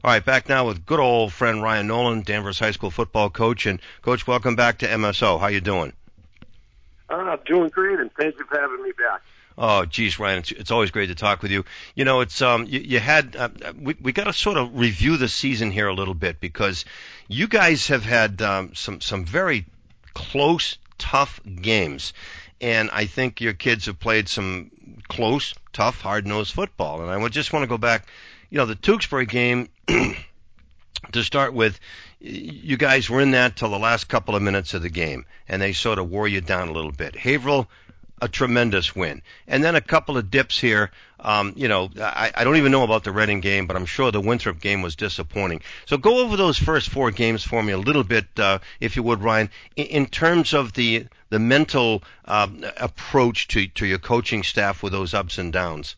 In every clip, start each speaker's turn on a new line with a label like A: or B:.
A: All right, back now with good old friend Ryan Nolan, Danvers High School football coach. And, Coach, welcome back to MSO. How you doing?
B: I'm doing great, and thank you for having me back.
A: Oh, geez, Ryan, it's always great to talk with you. You know, it's you had we got to sort of review the season here a little bit because you guys have had some very close, tough games, and I think your kids have played some close, tough, hard-nosed football. And I would just want to go back, the Tewksbury game to start with. You guys were in that till the last couple of minutes of the game, and they sort of wore you down a little bit. Haverhill, a tremendous win. And then a couple of dips here. I don't even know about the Reading game, but I'm sure the Winthrop game was disappointing. So go over those first four games for me a little bit, if you would, Ryan, in terms of the mental approach to your coaching staff with those ups and downs.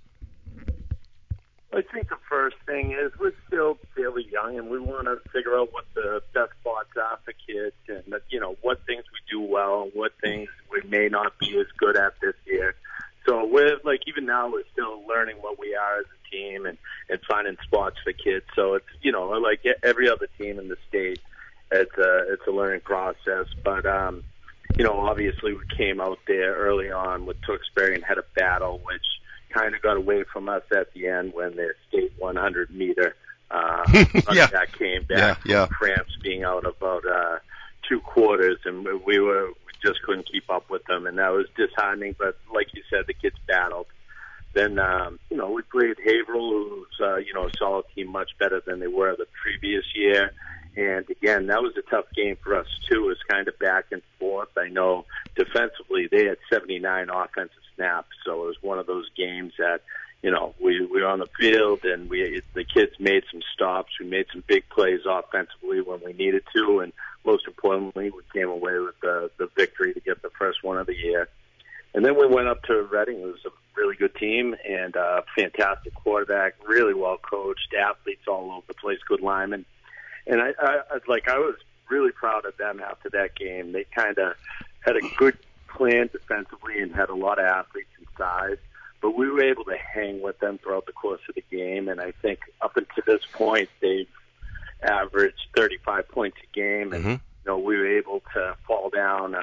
B: I think the first thing is we're still fairly young, and we want to figure out what the best spots are for kids and, what things we do well and what things we may not be as good at this year. So even now we're still learning what we are as a team and finding spots for kids. So it's, like every other team in the state, it's a learning process. But, obviously we came out there early on with Tewksbury and had a battle, which kind of got away from us at the end when their state 100-meter that came back from cramps being out about 2 quarters, and we just couldn't keep up with them, and that was disheartening. But like you said, the kids battled. Then we played Haverhill, who's a solid team, much better than they were the previous year. And again, that was a tough game for us too. It was kind of back and forth. I know defensively they had 79 offensive snaps, so it was one of those games that we were on the field and the kids made some stops. We made some big plays offensively when we needed to, and most importantly, we came away with the victory to get the first one of the year. And then we went up to Reading. It was a really good team and a fantastic quarterback, really well coached, athletes all over the place, good linemen. And I was really proud of them after that game. They kind of had a good plan defensively and had a lot of athletes and size, but we were able to hang with them throughout the course of the game. And I think up until this point, they've averaged 35 points a game, and we were able to fall down,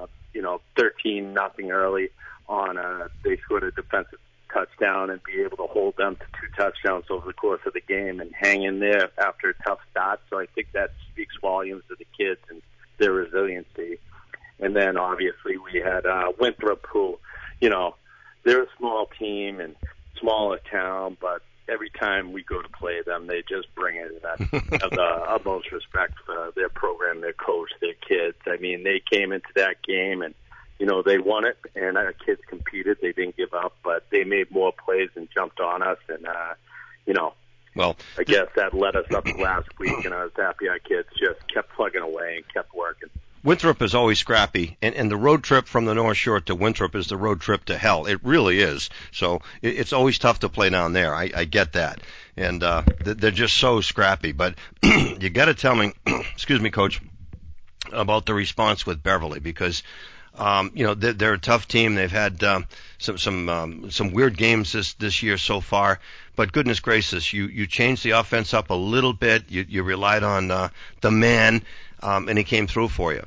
B: 13-0 early on. They scored a defensive touchdown and be able to hold them to 2 touchdowns over the course of the game and hang in there after a tough start. So I think that speaks volumes to the kids and their resiliency. And then obviously we had Winthrop, who, they're a small team and smaller town, but every time we go to play them, they just bring it. I have the utmost respect for their program, their coach, their kids. I mean, they came into that game and they won it, and our kids competed. They didn't give up, but they made more plays and jumped on us. And, well, I guess that led us up last week, and I was happy our kids just kept plugging away and kept working.
A: Winthrop is always scrappy, and the road trip from the North Shore to Winthrop is the road trip to hell. It really is. So it's always tough to play down there. I get that. And they're just so scrappy. But you got to tell me, excuse me, Coach, about the response with Beverly, because they're a tough team. They've had some weird games this year so far, but goodness gracious, you changed the offense up a little bit. You relied on the man, and he came through for you.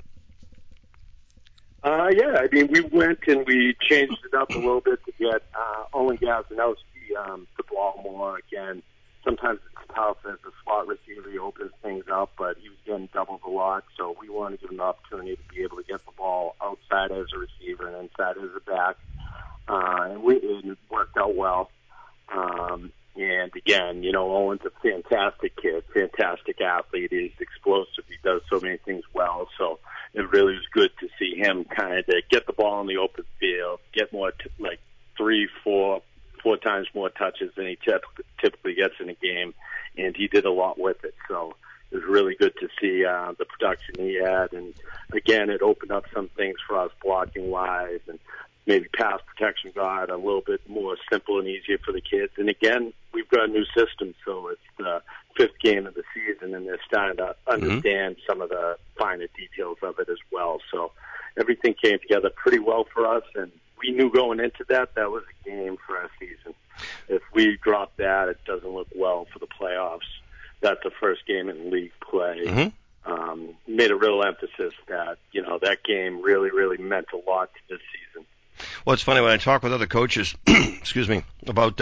B: I mean, we went and we changed it up a little bit to get Owen Gazanowski the ball more again. Sometimes it's tough as a slot receiver. He opens things up, but he was getting doubled a lot, so we wanted to give him the opportunity to be able to get the ball outside as a receiver and inside as a back. And it worked out well. And again, Owen's a fantastic kid, fantastic athlete. He's explosive. He does so many things well. So it really was good to see him kind of get the ball in the open field, get more, 3-4 times more touches than he typically gets in a game, and he did a lot with it. So it was really good to see the production he had. And again, it opened up some things for us blocking wise, and maybe pass protection got a little bit more simple and easier for the kids. And again, we've got a new system, so it's the 5th game of the season, and they're starting to understand some of the finer details of it as well. So everything came together pretty well for us, and we knew going into that was a game for our season. If we drop that, it doesn't look well for the playoffs. that's the first game in league play.
A: Mm-hmm.
B: Made a real emphasis that, that game really, really meant a lot to this season.
A: Well, it's funny when I talk with other coaches, excuse me, about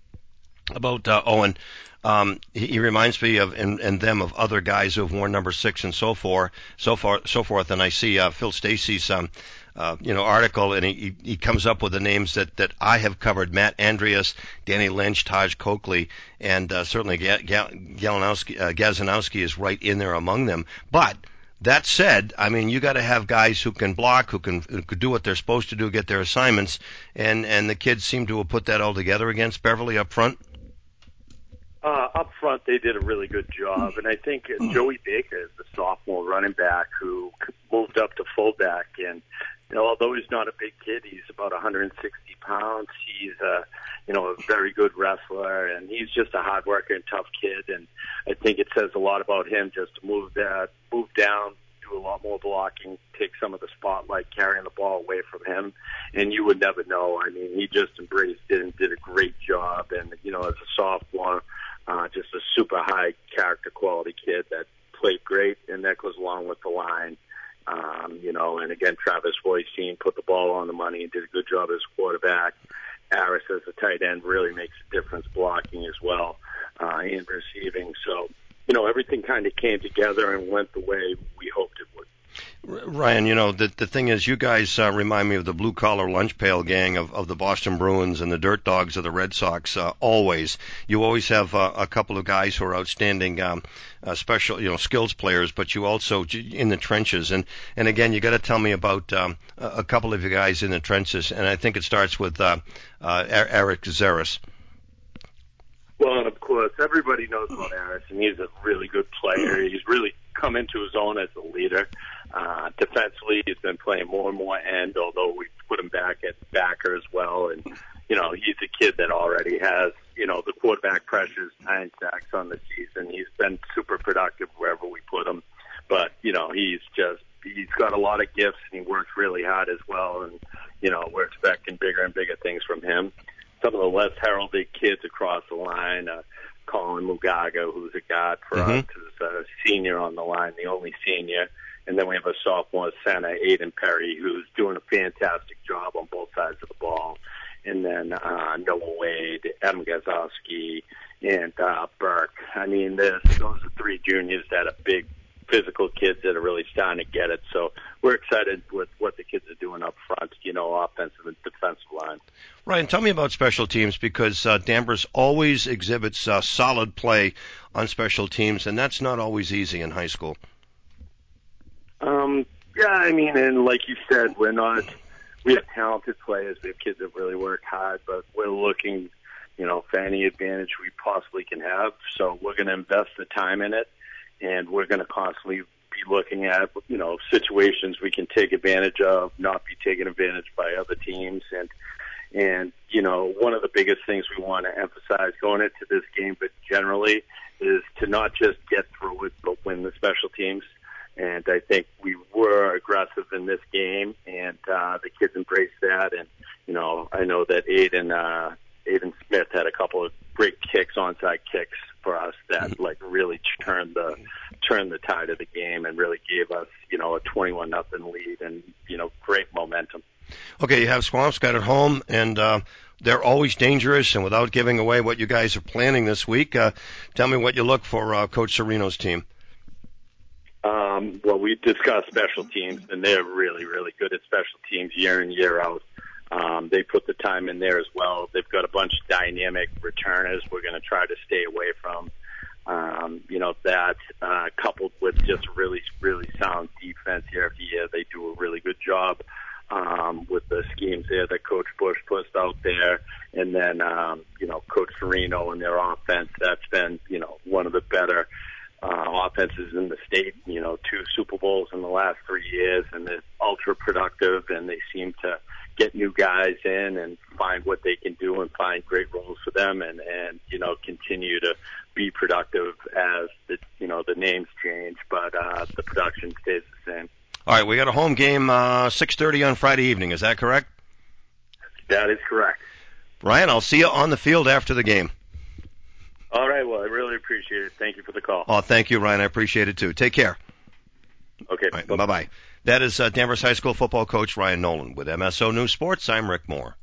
A: Owen. He reminds me of and them of other guys who have worn number 6 and so forth. And I see Phil Stacey's article, and he comes up with the names that I have covered: Matt Andreas, Danny Lynch, Taj Coakley, and certainly Gazanowski is right in there among them. But that said, I mean, you got to have guys who can block, who can do what they're supposed to do, get their assignments, and the kids seem to have put that all together against Beverly up front.
B: Up front, they did a really good job, and I think Joey Baker is the sophomore running back who moved up to fullback, and although he's not a big kid, he's about 160 pounds. He's a very good wrestler, and he's just a hard worker and tough kid, and I think it says a lot about him just to move down, do a lot more blocking, take some of the spotlight, carrying the ball away from him, and you would never know. I mean, he just embraced it and did a great job, and, as a sophomore, just a super high character quality kid that played great, and that goes along with the line. And again, Travis Voisin put the ball on the money and did a good job as quarterback. Harris as a tight end really makes a difference blocking as well, and receiving. So, everything kind of came together and went the way we hoped it would.
A: Ryan, the thing is, you guys remind me of the blue-collar lunch pail gang of the Boston Bruins and the Dirt Dogs of the Red Sox. Always, you always have a couple of guys who are outstanding, special, skills players, but you also in the trenches. And again, you got to tell me about a couple of you guys in the trenches, and I think it starts with Eric Zaris.
B: Well, and of course, everybody knows about Harris, and he's a really good player. He's really come into his own as a leader. Defensively, he's been playing more and more end, although we put him back at backer as well. And, he's a kid that already has, the quarterback pressures, 9 sacks on the season. He's been super productive wherever we put him. But, he's got a lot of gifts, and he works really hard as well. And, we're expecting bigger and bigger things from him. Some of the less heralded kids across the line, Colin Mugaga, who's a guard for us, who's a senior on the line, the only senior. And then we have a sophomore center, Aiden Perry, who's doing a fantastic job on both sides of the ball. And then Noah Wade, Adam Gazowski, and Burke. I mean, those are 3 juniors that are big physical kids that are really starting to get it. So we're excited with what the kids are doing up front, offensive and defensive line.
A: Ryan, tell me about special teams, because Danvers always exhibits solid play on special teams, and that's not always easy in high school.
B: Yeah, I mean, and like you said, we have talented players. We have kids that really work hard, but we're looking, for any advantage we possibly can have. So we're going to invest the time in it, and we're going to constantly be looking at, situations we can take advantage of, not be taken advantage by other teams. And one of the biggest things we want to emphasize going into this game, but generally, is to not just get through it, but win the special teams. And I think we were aggressive in this game, and the kids embraced that. And, I know that Aiden Smith had a couple of great kicks, onside kicks for us that really turned the tide of the game and really gave us, a 21-0 lead and, great momentum.
A: Okay, you have Swampscott at home, and they're always dangerous. And without giving away what you guys are planning this week, tell me what you look for Coach Serino's team.
B: Well, we discussed special teams, and they're really, really good at special teams year in, year out. They put the time in there as well. They've got a bunch of dynamic returners we're going to try to stay away from. That coupled with just really, really sound defense year after year, they do a really good job with the schemes there that Coach Bush puts out there. And then, Coach Serino and their offense, that's been, one of the better offenses in the state, 2 Super Bowls in the last 3 years, and they're ultra productive, and they seem to get new guys in and find what they can do and find great roles for them and continue to be productive as the names change, but the production stays the same.
A: All right, we got a home game 6:30 on Friday evening. Is that correct?
B: That is correct.
A: Ryan, I'll see you on the field after the game.
B: All right. Well, I really appreciate it. Thank you for the call.
A: Oh, thank you, Ryan. I appreciate it too. Take care.
B: Okay.
A: All right, bye-bye. That is Danvers High School football coach Ryan Nolan with MSO News Sports. I'm Rick Moore.